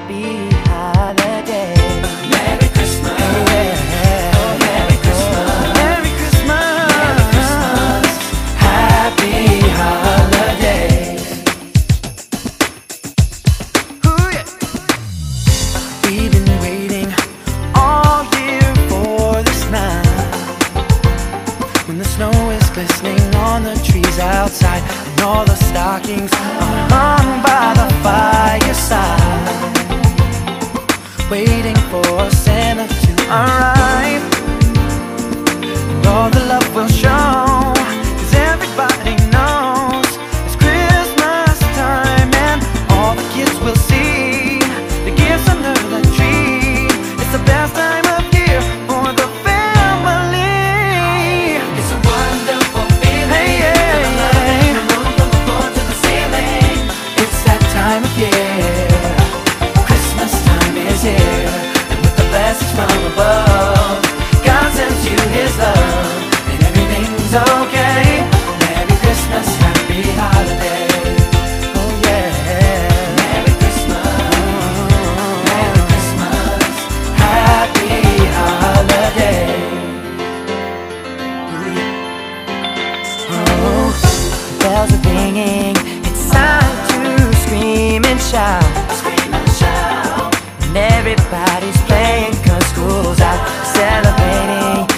happy holiday. Merry Christmas. Yeah. Oh, Merry Christmas. Merry Christmas. Merry Christmas. Happy holiday. Ooh, yeah. We've been waiting all year for this night, when the snow is glistening on the trees outside, and all the stockings are hung by the fireside, waiting for Santa to arrive. And all the love will show, 'cause everybody knows it's Christmas time, and all the kids will see the gifts under the tree. It's the best time of year for the family. It's a wonderful feeling. Hey, yeah, The moon from the floor to the ceiling. it's that time of year. Christmas time is here, and with the blessings from above, God sends you His love, and everything's okay. Merry Christmas, happy holiday. Oh yeah. Merry Christmas. Merry Christmas. Happy holiday. Oh, bells are ringing, it's time to scream and shout. Scream and shout. And everybody's playing 'cause school's out, celebrating